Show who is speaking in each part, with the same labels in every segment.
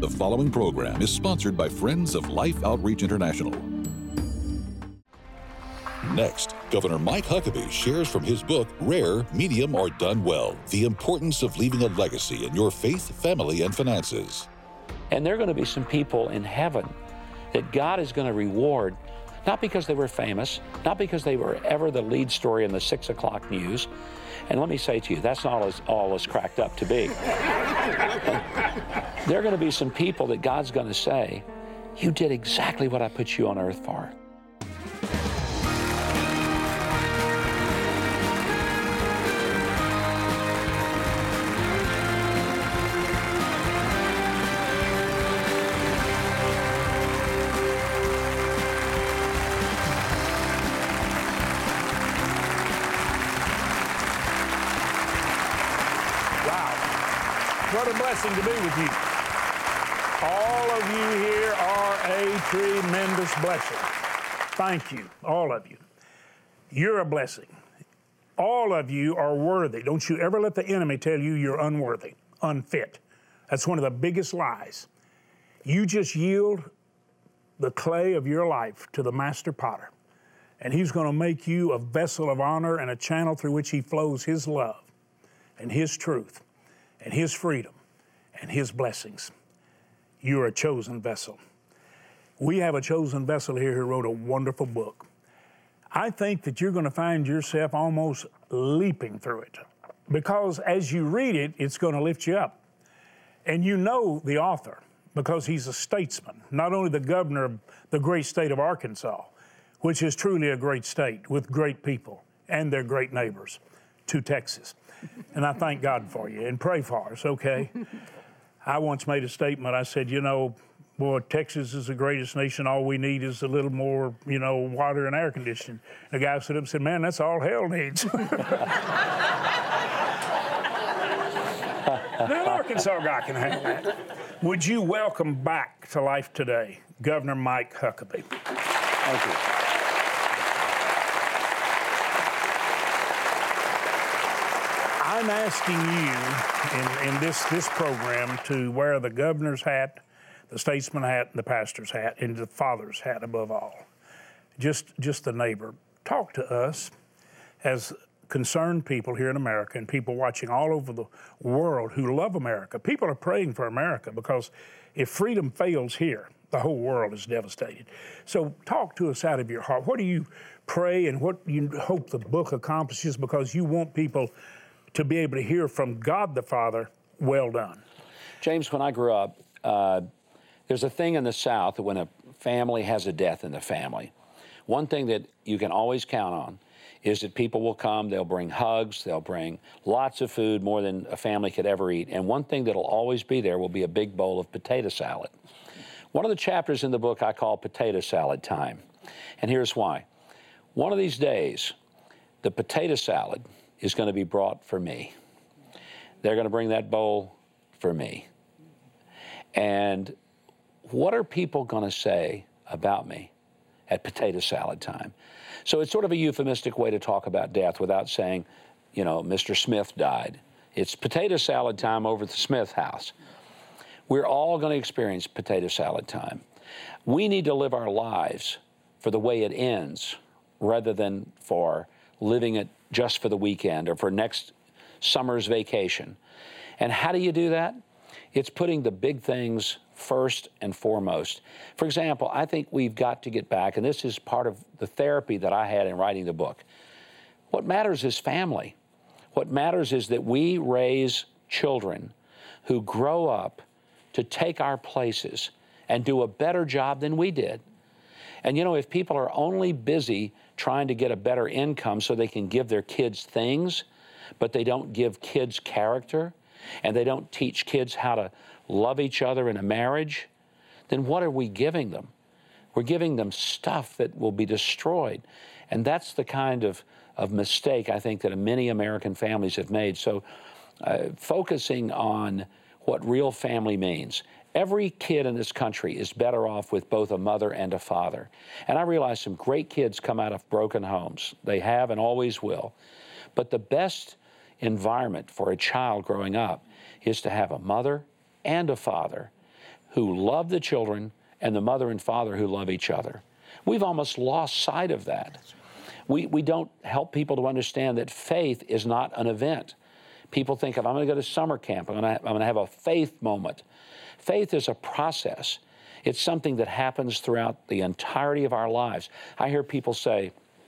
Speaker 1: The following program is sponsored by Friends of Life Outreach International. Next, Governor Mike Huckabee shares from his book, Rare, Medium, or Done Well, the importance of leaving a legacy in your faith, family, and finances.
Speaker 2: And there are going to be some people in heaven that God is going to reward, not because they were famous, not because they were ever the lead story in the 6 o'clock news. And let me say to you, that's not all it's cracked up to be. There are going to be some people that God's going to say, you did exactly what I put you on earth for.
Speaker 3: What a blessing to be with you. All of you here are a tremendous blessing. Thank you, all of you. You're a blessing. All of you are worthy. Don't you ever let the enemy tell you you're unworthy, unfit. That's one of the biggest lies. You just yield the clay of your life to the master potter, and he's going to make you a vessel of honor and a channel through which he flows his love and his truth and his freedom and his blessings. You're a chosen vessel. We have a chosen vessel here who wrote a wonderful book. I think that you're going to find yourself almost leaping through it, because as you read it, it's going to lift you up. And you know the author because he's a statesman, not only the governor of the great state of Arkansas, which is truly a great state with great people and their great neighbors, to Texas. And I thank God for you and pray for us, okay? I once made a statement. I said, boy, Texas is the greatest nation. All we need is a little more, water and air conditioning. The guy stood up and said, man, that's all hell needs. An Arkansas guy can handle that. Would you welcome back to Life Today, Governor Mike Huckabee?
Speaker 2: Thank you.
Speaker 3: I'm asking you in this program to wear the governor's hat, the statesman hat, the pastor's hat, and the father's hat above all. Just the neighbor. Talk to us as concerned people here in America and people watching all over the world who love America. People are praying for America because if freedom fails here, the whole world is devastated. So talk to us out of your heart. What do you pray and what you hope the book accomplishes, because you want people to be able to hear from God the Father, well done?
Speaker 2: James, when I grew up, there's a thing in the South that when a family has a death in the family, one thing that you can always count on is that people will come, they'll bring hugs, they'll bring lots of food, more than a family could ever eat. And one thing that'll always be there will be a big bowl of potato salad. One of the chapters in the book I call Potato Salad Time. And here's why. One of these days, the potato salad is going to be brought for me. They're going to bring that bowl for me. And what are people going to say about me at potato salad time? So it's sort of a euphemistic way to talk about death without saying, Mr. Smith died. It's potato salad time over at the Smith house. We're all going to experience potato salad time. We need to live our lives for the way it ends rather than for living it just for the weekend or for next summer's vacation. And how do you do that? It's putting the big things first and foremost. For example, I think we've got to get back, and this is part of the therapy that I had in writing the book. What matters is family. What matters is that we raise children who grow up to take our places and do a better job than we did. And if people are only busy trying to get a better income so they can give their kids things, but they don't give kids character, and they don't teach kids how to love each other in a marriage, then what are we giving them? We're giving them stuff that will be destroyed. And that's the kind of mistake I think that many American families have made. So focusing on what real family means. Every kid in this country is better off with both a mother and a father. And I realize some great kids come out of broken homes. They have and always will. But the best environment for a child growing up is to have a mother and a father who love the children and the mother and father who love each other. We've almost lost sight of that. We don't help people to understand that faith is not an event. People think if I'm going to go to summer camp, I'm going to have a faith moment. Faith is a process. It's something that happens throughout the entirety of our lives. I hear people say,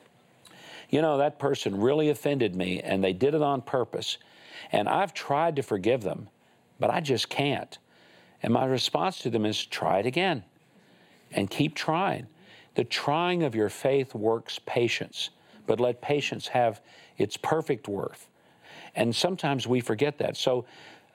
Speaker 2: you know, that person really offended me and they did it on purpose. And I've tried to forgive them, but I just can't. And my response to them is try it again and keep trying. The trying of your faith works patience, but let patience have its perfect worth. And sometimes we forget that. So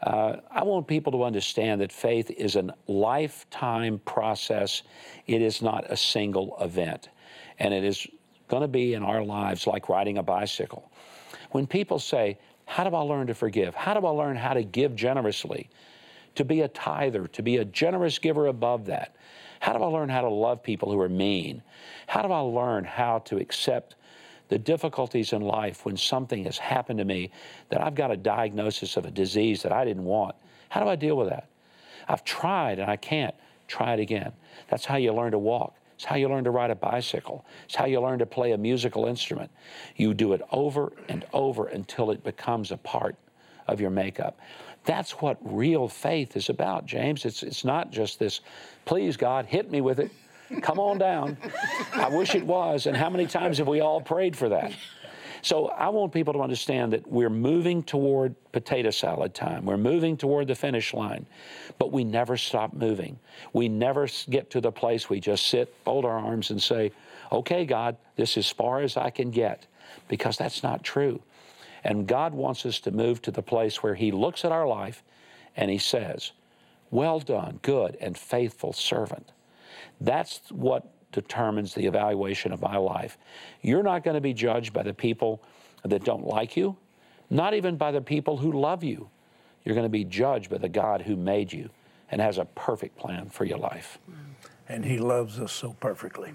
Speaker 2: I want people to understand that faith is a lifetime process. It is not a single event. And it is going to be in our lives like riding a bicycle. When people say, how do I learn to forgive? How do I learn how to give generously? To be a tither, to be a generous giver above that? How do I learn how to love people who are mean? How do I learn how to accept the difficulties in life when something has happened to me that I've got a diagnosis of a disease that I didn't want? How do I deal with that? I've tried and I can't. Try it again. That's how you learn to walk. It's how you learn to ride a bicycle. It's how you learn to play a musical instrument. You do it over and over until it becomes a part of your makeup. That's what real faith is about, James. It's not just this, please, God, hit me with it. Come on down. I wish it was. And how many times have we all prayed for that? So I want people to understand that we're moving toward potato salad time. We're moving toward the finish line, but we never stop moving. We never get to the place we just sit, fold our arms and say, okay, God, this is as far as I can get, because that's not true. And God wants us to move to the place where he looks at our life and he says, well done, good and faithful servant. That's what determines the evaluation of my life. You're not going to be judged by the people that don't like you, not even by the people who love you. You're going to be judged by the God who made you and has a perfect plan for your life.
Speaker 3: And he loves us so perfectly.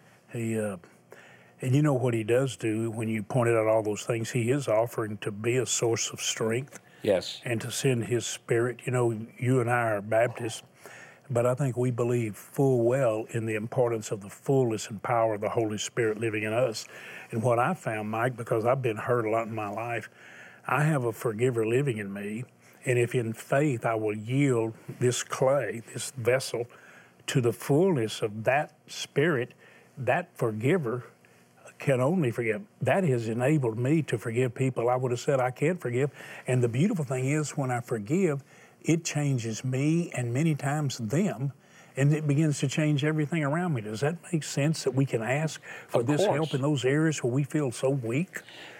Speaker 3: And you know what he does do when you pointed out all those things, he is offering to be a source of strength.
Speaker 2: Yes.
Speaker 3: And to send his Spirit. You know, you and I are Baptists, but I think we believe full well in the importance of the fullness and power of the Holy Spirit living in us. And what I found, Mike, because I've been hurt a lot in my life, I have a forgiver living in me. And if in faith I will yield this clay, this vessel, to the fullness of that Spirit, that forgiver can only forgive. That has enabled me to forgive people I would have said I can't forgive. And the beautiful thing is when I forgive, it changes me and many times them, and it begins to change everything around me. Does that make sense that we can ask for this help in those areas where we feel so weak?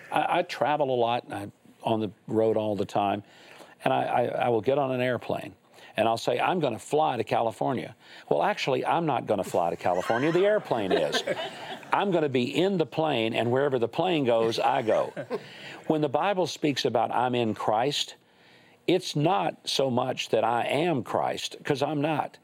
Speaker 2: I travel a lot. I'm on the road all the time, and I will get on an airplane, and I'll say, I'm going to fly to California. Well, actually, I'm not going to fly to California. The airplane is. I'm going to be in the plane, and wherever the plane goes, I go. When the Bible speaks about I'm in Christ, it's not so much that I am Christ, because I'm not,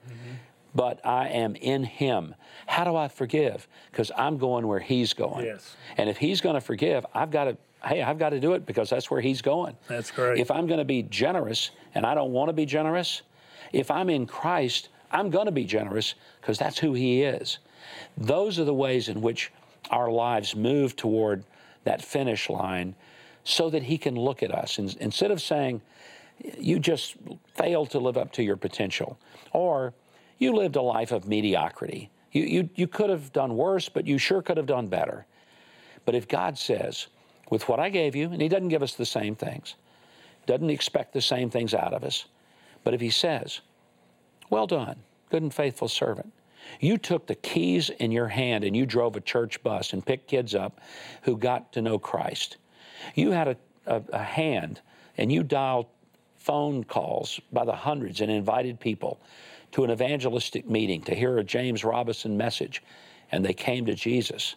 Speaker 2: but I am in him. How do I forgive? Because I'm going where he's going.
Speaker 3: Yes.
Speaker 2: And if he's going to forgive, I've got to do it because that's where he's going.
Speaker 3: That's great.
Speaker 2: If I'm going to be generous and I don't want to be generous, if I'm in Christ, I'm going to be generous because that's who he is. Those are the ways in which our lives move toward that finish line so that he can look at us. And instead of saying, you just failed to live up to your potential, or you lived a life of mediocrity. You could have done worse, but you sure could have done better. But if God says, with what I gave you, and he doesn't give us the same things, doesn't expect the same things out of us, but if he says, well done, good and faithful servant, you took the keys in your hand and you drove a church bus and picked kids up who got to know Christ. You had a hand and you dialed phone calls by the hundreds and invited people to an evangelistic meeting to hear a James Robison message, and they came to Jesus.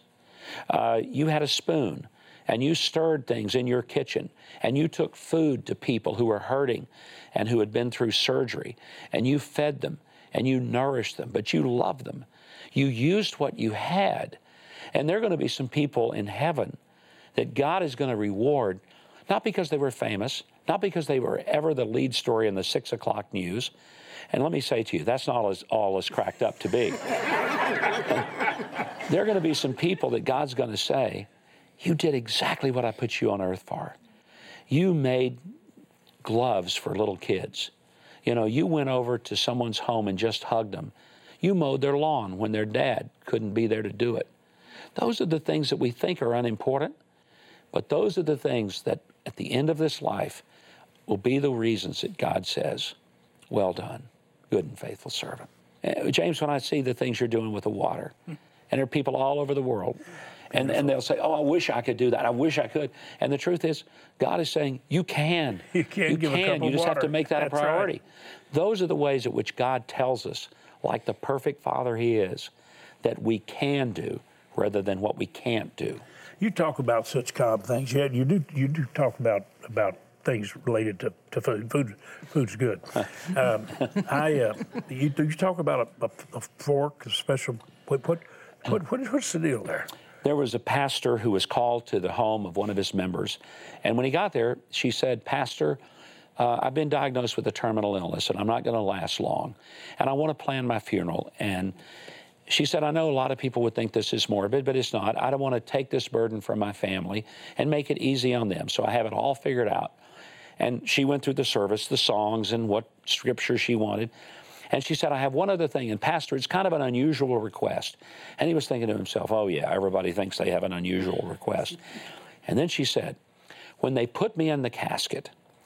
Speaker 2: You had a spoon, and you stirred things in your kitchen, and you took food to people who were hurting and who had been through surgery, and you fed them, and you nourished them, but you loved them. You used what you had, and there are going to be some people in heaven that God is going to reward, not because they were famous, not because they were ever the lead story in the 6 o'clock news, And let me say to you, that's not all as cracked up to be. There are going to be some people that God's going to say, you did exactly what I put you on earth for. You made gloves for little kids. You know, you went over to someone's home and just hugged them. You mowed their lawn when their dad couldn't be there to do it. Those are the things that we think are unimportant, but those are the things that at the end of this life will be the reasons that God says, well done, good and faithful servant. James, when I see the things you're doing with the water, and there are people all over the world, and they'll say, oh, I wish I could do that. I wish I could. And the truth is, God is saying, you can.
Speaker 3: You can.
Speaker 2: You just have to make that
Speaker 3: That's
Speaker 2: a priority.
Speaker 3: Right.
Speaker 2: Those are the ways at which God tells us, like the perfect Father He is, that we can do rather than what we can't do.
Speaker 3: You talk about such common things. Yeah, you do talk about things related to food. Food's good. You talk about a fork, a special. What's the deal there?
Speaker 2: There was a pastor who was called to the home of one of his members, and when he got there, she said, Pastor, I've been diagnosed with a terminal illness, and I'm not going to last long, and I want to plan my funeral. And she said, I know a lot of people would think this is morbid, but it's not. I don't want to take this burden from my family and make it easy on them, so I have it all figured out. And she went through the service, the songs, and what scripture she wanted. And she said, I have one other thing. And Pastor, it's kind of an unusual request. And he was thinking to himself, oh, yeah, everybody thinks they have an unusual request. And then she said, when they put me in the casket,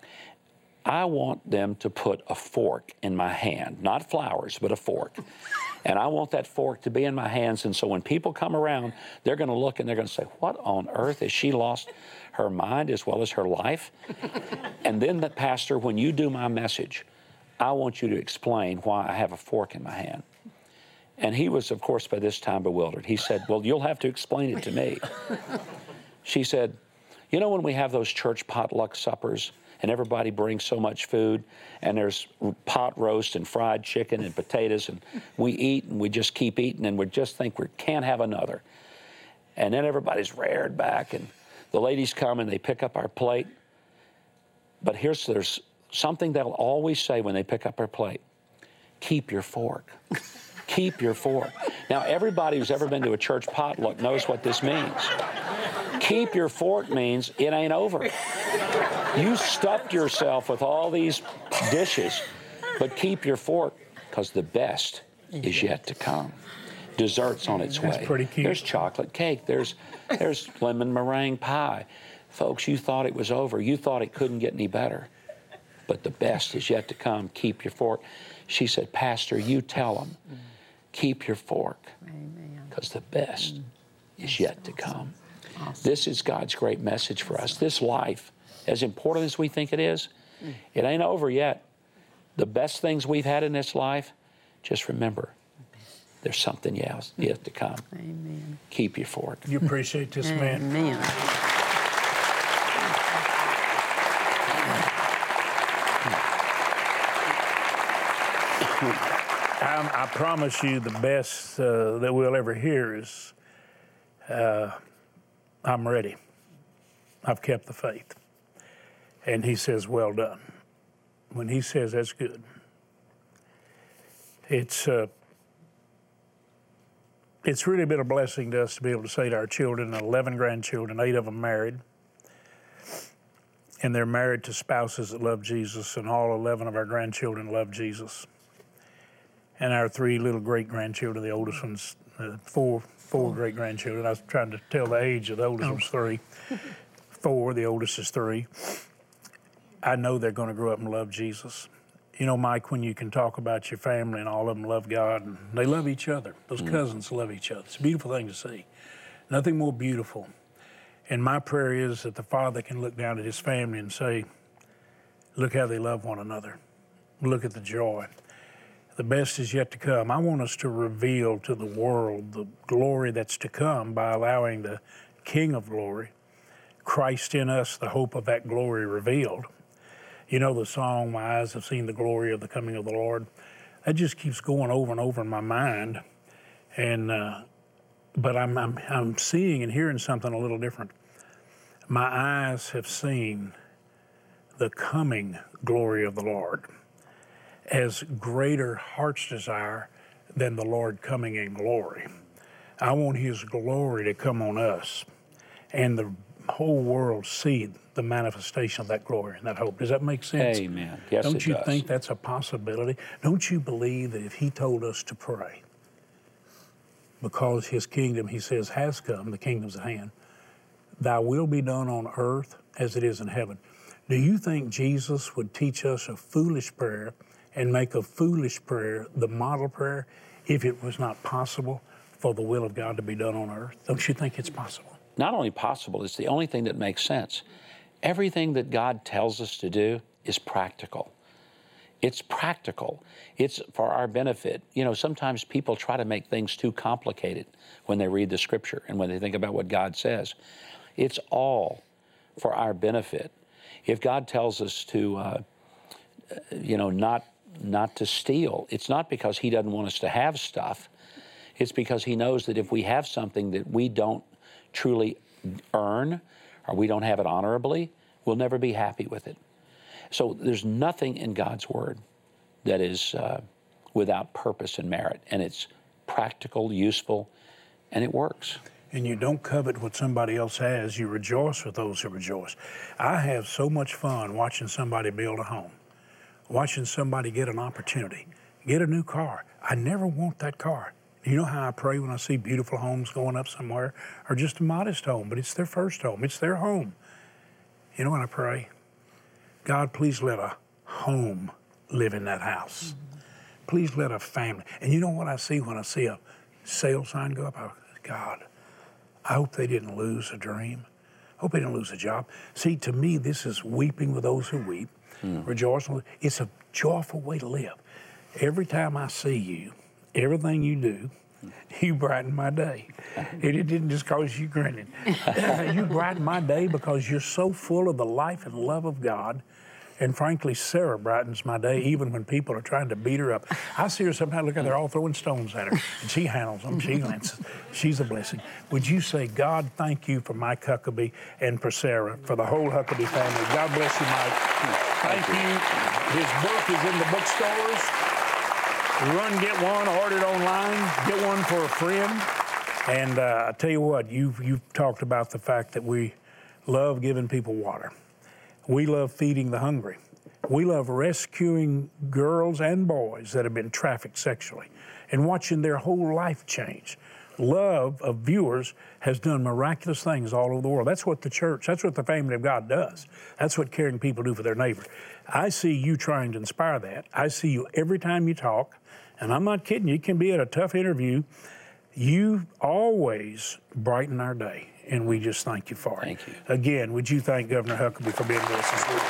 Speaker 2: I want them to put a fork in my hand, not flowers, but a fork. And I want that fork to be in my hands. And so when people come around, they're going to look and they're going to say, what on earth? Has she lost her mind as well as her life? And then, Pastor, when you do my message, I want you to explain why I have a fork in my hand. And he was, of course, by this time bewildered. He said, well, you'll have to explain it to me. She said, you know when we have those church potluck suppers and everybody brings so much food and there's pot roast and fried chicken and potatoes and we eat and we just keep eating and we just think we can't have another. And then everybody's reared back and the ladies come and they pick up our plate. But there's something they'll always say when they pick up our plate. Keep your fork. Keep your fork. Now, everybody who's ever been to a church potluck knows what this means. Keep your fork means it ain't over. You stuffed yourself with all these dishes, but keep your fork because the best is yet to come. Dessert's on its way.
Speaker 3: That's pretty cute.
Speaker 2: There's chocolate cake. There's lemon meringue pie. Folks, you thought it was over. You thought it couldn't get any better. But the best is yet to come. Keep your fork. She said, Pastor, you tell them, keep your fork, because the best is yet to come. Awesome. This is God's great message for us. This life, as important as we think it is, it ain't over yet. The best things we've had in this life, just remember, there's something else yet to come.
Speaker 4: Amen.
Speaker 2: Keep your fork.
Speaker 3: You appreciate this, man.
Speaker 4: Amen.
Speaker 3: I promise you the best that we'll ever hear is, I'm ready. I've kept the faith. And he says, well done. When he says that's good, it's really been a blessing to us to be able to say to our children, 11 grandchildren, 8 of them married, and they're married to spouses that love Jesus, and all 11 of our grandchildren love Jesus. And our 3 little great-grandchildren, the oldest one's 4 great-grandchildren. I was trying to tell the age of the oldest one's 3. 4, the oldest is 3. I know they're going to grow up and love Jesus. You know, Mike, when you can talk about your family and all of them love God, and they love each other. Those cousins love each other. It's a beautiful thing to see. Nothing more beautiful. And my prayer is that the Father can look down at his family and say, look how they love one another. Look at the joy. The best is yet to come. I want us to reveal to the world the glory that's to come by allowing the King of glory, Christ in us, the hope of that glory revealed. You know the song, my eyes have seen the glory of the coming of the Lord? That just keeps going over and over in my mind. And but I'm seeing and hearing something a little different. My eyes have seen the coming glory of the Lord. as greater heart's desire than the Lord coming in glory. I want his glory to come on us and the whole world see the manifestation of that glory and that hope. Does that make sense?
Speaker 2: Amen. Yes,
Speaker 3: Don't
Speaker 2: it
Speaker 3: you
Speaker 2: does.
Speaker 3: think that's a possibility? Don't you believe that if he told us to pray, because his kingdom, he says, has come, the kingdom's at hand, thy will be done on earth as it is in heaven. Do you think Jesus would teach us a foolish prayer and make a foolish prayer the model prayer if it was not possible for the will of God to be done on earth? Don't you think it's possible?
Speaker 2: Not only possible, it's the only thing that makes sense. Everything that God tells us to do is practical. It's practical. It's for our benefit. You know, sometimes people try to make things too complicated when they read the scripture and when they think about what God says. It's all for our benefit. If God tells us to, not to steal, it's not because he doesn't want us to have stuff. It's because he knows that if we have something that we don't truly earn or we don't have it honorably, we'll never be happy with it. So there's nothing in God's word that is without purpose and merit, and it's practical, useful, and it works.
Speaker 3: And you don't covet what somebody else has. You rejoice with those who rejoice. I have so much fun watching somebody build a home, watching somebody get an opportunity, get a new car. I never want that car. You know how I pray when I see beautiful homes going up somewhere, or just a modest home, but it's their first home. It's their home. You know what I pray? God, please let a home live in that house. Please let a family. And you know what I see when I see a sale sign go up? God, I hope they didn't lose a dream. I hope they didn't lose a job. See, to me, this is weeping with those who weep, rejoicing. It's a joyful way to live. Every time I see you, everything you do, you brighten my day. It didn't just cause you grinning. You brighten my day because you're so full of the life and love of God. And frankly, Sarah brightens my day even when people are trying to beat her up. I see her sometimes, look at her, all throwing stones at her. And she handles them, she lances. She's a blessing. Would you say, God, thank you for Mike Huckabee and for Sarah, for the whole Huckabee family. God bless you, Mike. Thank you. His book is in the bookstores. Run, get one, order it online, get one for a friend. And I tell you what, you've talked about the fact that we love giving people water. We love feeding the hungry. We love rescuing girls and boys that have been trafficked sexually and watching their whole life change. Love of viewers has done miraculous things all over the world. That's what the church, that's what the family of God does. That's what caring people do for their neighbor. I see you trying to inspire that. I see you every time you talk, and I'm not kidding you, it can be at a tough interview. You always brighten our day, and we just thank you for it.
Speaker 2: Thank you.
Speaker 3: Again, would you thank Governor Huckabee for being with us this week?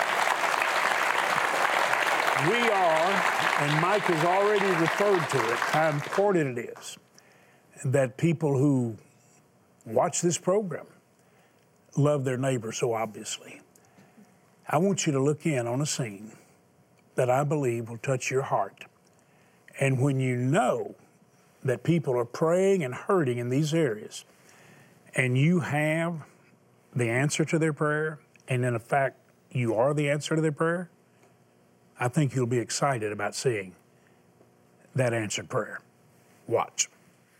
Speaker 3: We are, and Mike has already referred to it, how important it is that people who watch this program love their neighbor so obviously. I want you to look in on a scene that I believe will touch your heart. And when you know that people are praying and hurting in these areas, and you have the answer to their prayer, and in fact, you are the answer to their prayer, I think you'll be excited about seeing that answered prayer. Watch.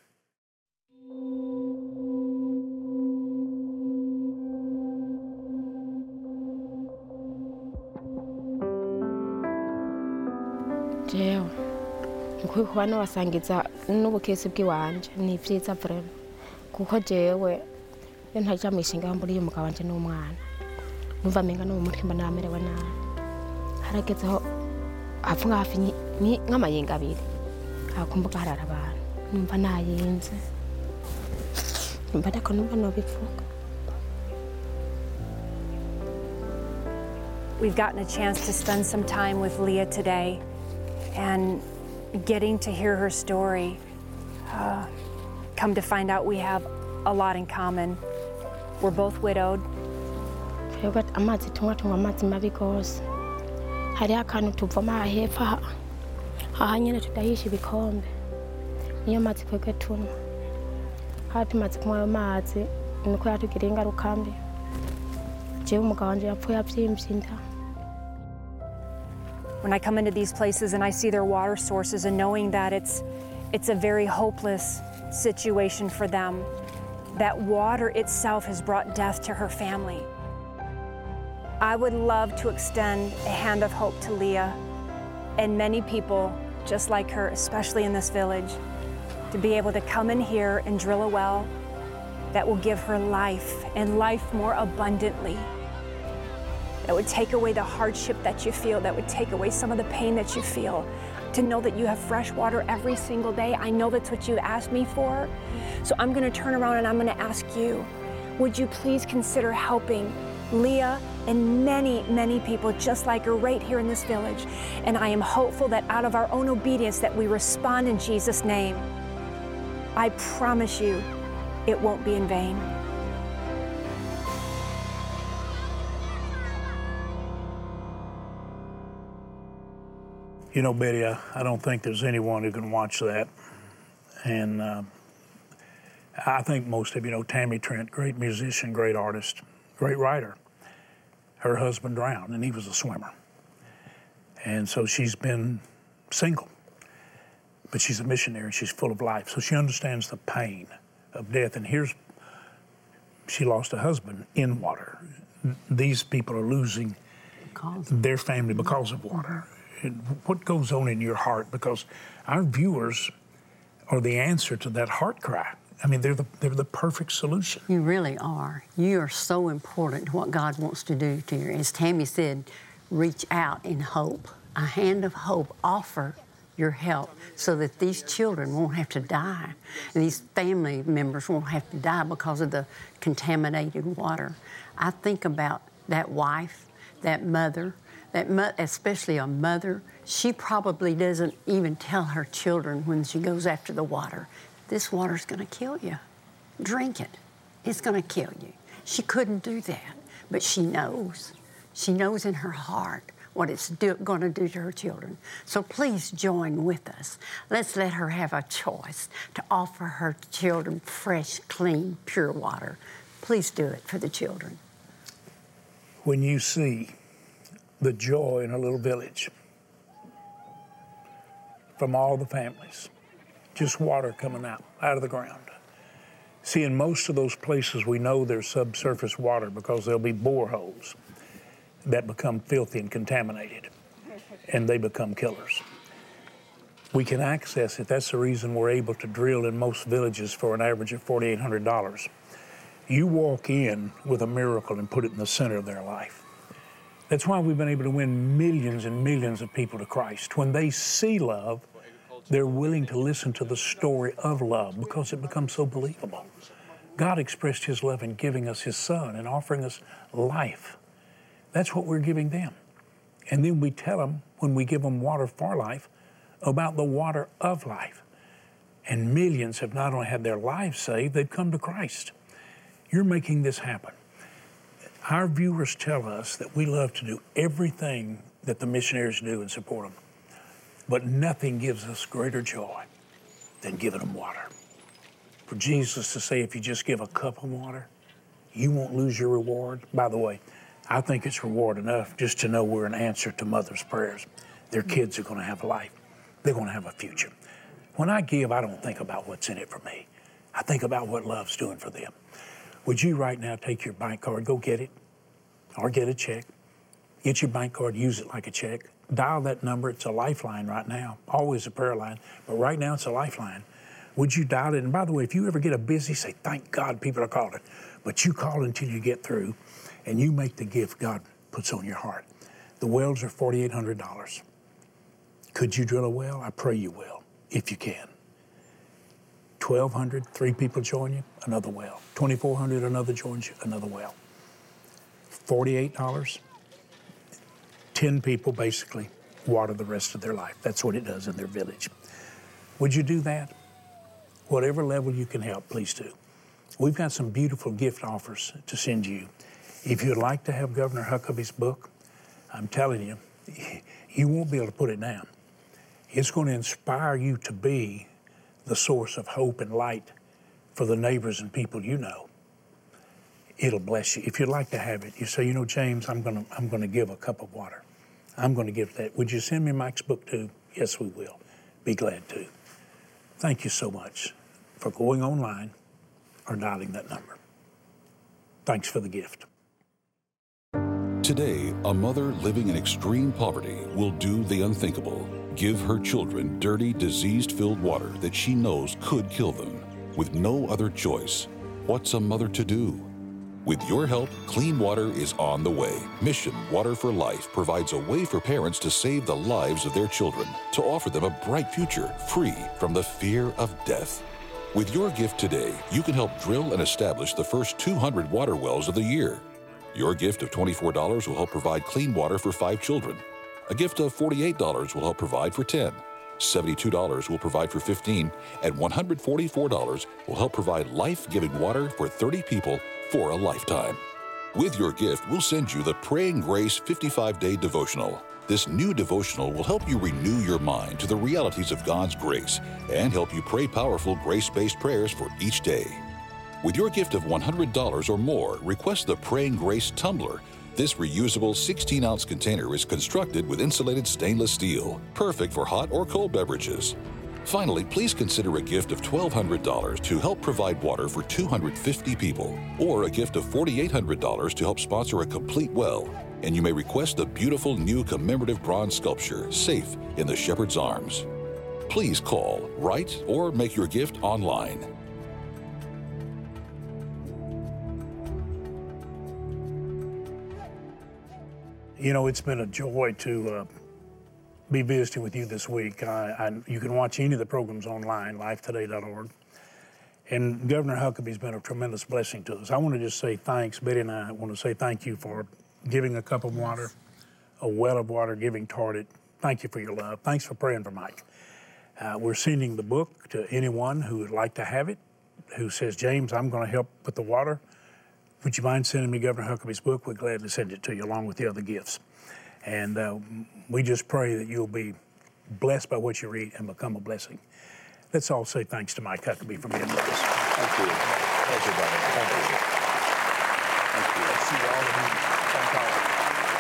Speaker 4: jewe nkwiye kuba nabasangiza n'ubukesi bw'iwanje ni vyiza vrema kuko jewe iyo ntaja mishinga mburiye umugabo wanje n'umwana numva menga no mu mutima namerewe nabi haragezeho hafunga hafi nk'amayenga abiri hakumbuka harara abantu numva nayenze numva ndako numva nobivuga.
Speaker 5: We've gotten a chance to spend some time with Leah today, and getting to hear her story, come to find out we have a lot in common. We're both widowed.
Speaker 4: Amazi tunywa amazi mabi gose hari akantu tuvoma hepfo aha nyene tudahisha ibikombe niyo mazi twebwe tunywa hati mazi kunywa ayo mazi niko yatugiriye ingaruka mbi jewe umugabo wanje yapfuye avyimvye inda
Speaker 5: When I come into these places and I see their water sources and knowing that it's a very hopeless situation for them, that water itself has brought death to her family. I would love to extend a hand of hope to Leah and many people just like her, especially in this village, to be able to come in here and drill a well that will give her life and life more abundantly. That would take away the hardship that you feel, that would take away some of the pain that you feel. To know that you have fresh water every single day. I know that's what you've asked me for. So I'm gonna turn around and I'm gonna ask you, would you please consider helping Leah and many, many people just like her right here in this village. And I am hopeful that out of our own obedience that we respond in Jesus' name. I promise you, it won't be in vain.
Speaker 3: You know, Betty, I don't think there's anyone who can watch that. And I think most of you know Tammy Trent, great musician, great artist, great writer. Her husband drowned, and he was a swimmer. And so she's been single. But she's a missionary, she's full of life. So she understands the pain of death. And she lost a husband in water. These people are losing their family because of water. What goes on in your heart? Because our viewers are the answer to that heart cry. I mean, they're the perfect solution.
Speaker 6: You really are. You are so important to what God wants to do to you. As Tammy said, reach out in hope. A hand of hope. Offer your help so that these children won't have to die and these family members won't have to die because of the contaminated water. I think about that wife, that mother, especially a mother. She probably doesn't even tell her children when she goes after the water, this water's gonna kill you. Drink it. It's gonna kill you. She couldn't do that, but she knows. She knows in her heart what it's gonna do to her children. So please join with us. Let's let her have a choice to offer her children fresh, clean, pure water. Please do it for the children.
Speaker 3: When you see the joy in a little village from all the families, just water coming out of the ground. See, in most of those places, we know there's subsurface water because there'll be boreholes that become filthy and contaminated, and they become killers. We can access it. That's the reason we're able to drill in most villages for an average of $4,800. You walk in with a miracle and put it in the center of their life. That's why we've been able to win millions and millions of people to Christ. When they see love, they're willing to listen to the story of love because it becomes so believable. God expressed his love in giving us his son and offering us life. That's what we're giving them. And then we tell them, when we give them water for life, about the water of life. And millions have not only had their lives saved, they've come to Christ. You're making this happen. Our viewers tell us that we love to do everything that the missionaries do and support them. But nothing gives us greater joy than giving them water. For Jesus to say, if you just give a cup of water, you won't lose your reward. By the way, I think it's reward enough just to know we're an answer to mothers' prayers. Their kids are going to have a life. They're going to have a future. When I give, I don't think about what's in it for me. I think about what love's doing for them. Would you right now take your bank card, go get it, or get a check. Get your bank card, use it like a check. Dial that number. It's a lifeline right now. Always a prayer line, but right now it's a lifeline. Would you dial it? And by the way, if you ever get a busy, say, thank God people are calling. But you call until you get through, and you make the gift God puts on your heart. The wells are $4,800. Could you drill a well? I pray you will, if you can. 1,200, 3 people join you, another well. 2,400, another joins you, another well. $48, 10 people basically water the rest of their life. That's what it does in their village. Would you do that? Whatever level you can help, please do. We've got some beautiful gift offers to send you. If you'd like to have Governor Huckabee's book, I'm telling you, you won't be able to put it down. It's going to inspire you to be the source of hope and light for the neighbors and people you know. It'll bless you. If you'd like to have it, you say, you know, James, I'm going to give a cup of water. I'm going to give that. Would you send me Mike's book too? Yes, we will. Be glad to. Thank you so much for going online or dialing that number. Thanks for the gift.
Speaker 1: Today, a mother living in extreme poverty will do the unthinkable. Give her children dirty, disease-filled water that she knows could kill them. With no other choice, what's a mother to do? With your help, clean water is on the way. Mission Water for Life provides a way for parents to save the lives of their children, to offer them a bright future free from the fear of death. With your gift today, you can help drill and establish the first 200 water wells of the year. Your gift of $24 will help provide clean water for 5 children. A gift of $48 will help provide for 10. $72 will provide for 15, and $144 will help provide life-giving water for 30 people for a lifetime. With your gift, we'll send you the Praying Grace 55-Day Devotional. This new devotional will help you renew your mind to the realities of God's grace and help you pray powerful grace-based prayers for each day. With your gift of $100 or more, request the Praying Grace Tumbler. This reusable 16-ounce container is constructed with insulated stainless steel, perfect for hot or cold beverages. Finally, please consider a gift of $1,200 to help provide water for 250 people, or a gift of $4,800 to help sponsor a complete well. And you may request the beautiful new commemorative bronze sculpture, Safe in the Shepherd's Arms. Please call, write, or make your gift online.
Speaker 3: You know, it's been a joy to be visiting with you this week. You can watch any of the programs online, lifetoday.org. And Governor Huckabee's been a tremendous blessing to us. I want to just say thanks. Betty and I want to say thank you for giving a cup of water, a well of water, giving toward it. Thank you for your love. Thanks for praying for Mike. We're sending the book to anyone who would like to have it, who says, James, I'm going to help with the water. Would you mind sending me Governor Huckabee's book? We'd gladly send it to you along with the other gifts. And we just pray that you'll be blessed by what you read and become a blessing. Let's all say thanks to Mike Huckabee for being with us.
Speaker 2: Thank you. Everybody. Thank you. Thank you.
Speaker 3: Let's see all of you. Thank all of you.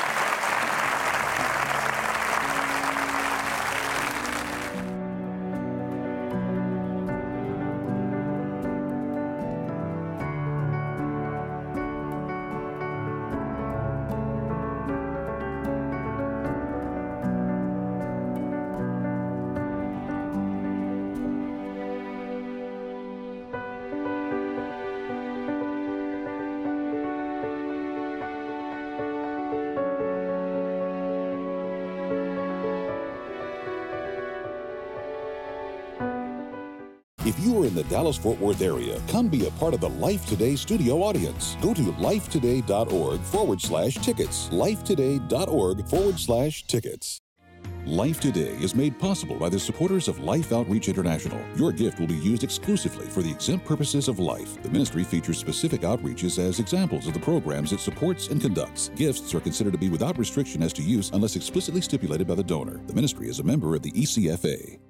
Speaker 1: If you are in the Dallas-Fort Worth area, come be a part of the Life Today studio audience. Go to lifetoday.org/tickets. lifetoday.org/tickets. Life Today is made possible by the supporters of Life Outreach International. Your gift will be used exclusively for the exempt purposes of life. The ministry features specific outreaches as examples of the programs it supports and conducts. Gifts are considered to be without restriction as to use unless explicitly stipulated by the donor. The ministry is a member of the ECFA.